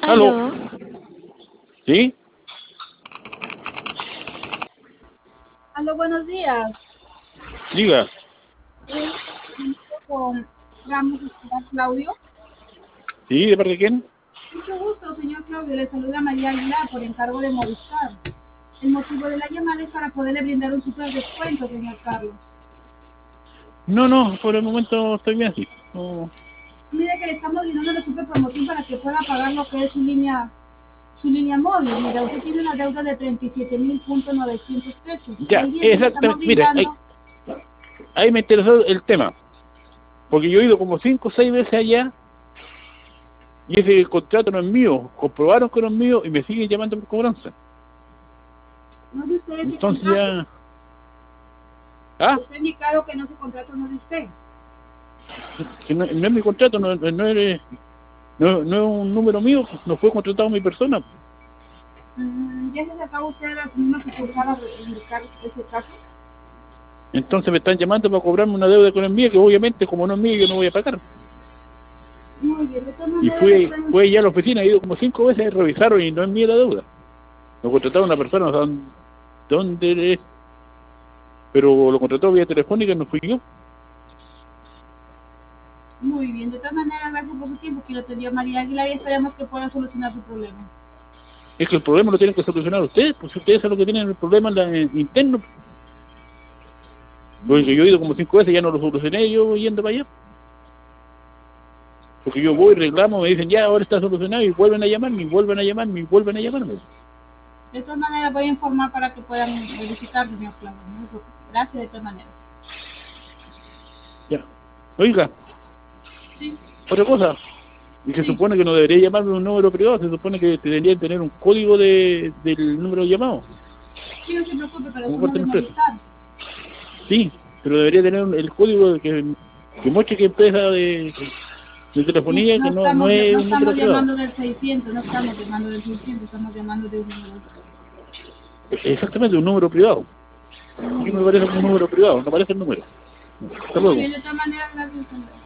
Aló. Aló, ¿Sí? Aló, buenos días. Diga. Con Ramos Escobar Claudio. ¿Sí? ¿De parte de quién? Mucho gusto, señor Claudio. Le saluda María Aguilar por encargo de Movistar. El motivo de la llamada es para poderle brindar un super descuento, señor Carlos. No, por el momento estoy bien así. No. Mire que le estamos brindando la super promoción para que pueda pagar lo que es su línea móvil. Mira, usted tiene una deuda de 37.900 pesos. Y Ya, el día de hoy le estamos exactamente. Mire, brindando. ahí me interesó el tema. Porque yo he ido como 5 o 6 veces allá y ese contrato no es mío. Comprobaron que no es mío y me siguen llamando por cobranza. ¿No es de usted ese Entonces contrato? ya... ¿Ah? Usted ha indicado que no ese contrato no es de usted. Que no es mi contrato, no es un número mío, no fue contratado mi persona. ¿Ya se sacaba usted a la misma sucursal a indicar ese caso? Entonces me están llamando para cobrarme una deuda que no es mía, que obviamente como no es mía yo no voy a pagar. Muy bien, de todas Y maneras le podemos... fue ya a la oficina, he ido como 5 veces, revisaron y no es mía la deuda. Lo contrataron a una persona, no saben dónde es, pero lo contrató vía telefónica y no fui yo. Muy bien, de todas maneras, gracias por su tiempo, que lo atendió María Aguilar y esperemos que pueda solucionar su problema. Es que el problema lo tienen que solucionar ustedes, pues si ustedes son los que tienen el problema interno. Porque yo he ido como 5 veces, ya no lo solucioné yo yendo para allá. Porque yo voy, reclamo, me dicen ya, ahora está solucionado y vuelven a llamarme, y vuelven a llamarme, y vuelven a llamarme. De todas maneras, voy a informar para que puedan verificar, señor Claudio. No se preocupe. Gracias de todas maneras. Ya. Oiga, Sí, otra cosa. Y se sí, supone que no debería llamarme un número privado, se supone que deberían tener un código del número llamado, sí, no se preocupe, pero como somos parte de de la empresa. Movistar. Sí, pero debería tener el código que muestre que empresa de Sí, telefonía, que no es no un número estamos privado. llamando del 600, no estamos llamando del 600, estamos llamando de un número. Exactamente, un número privado. Muy Aquí me bien, parece como un número privado, no parece el número. Hasta muy luego. bien, de todas maneras, gracias.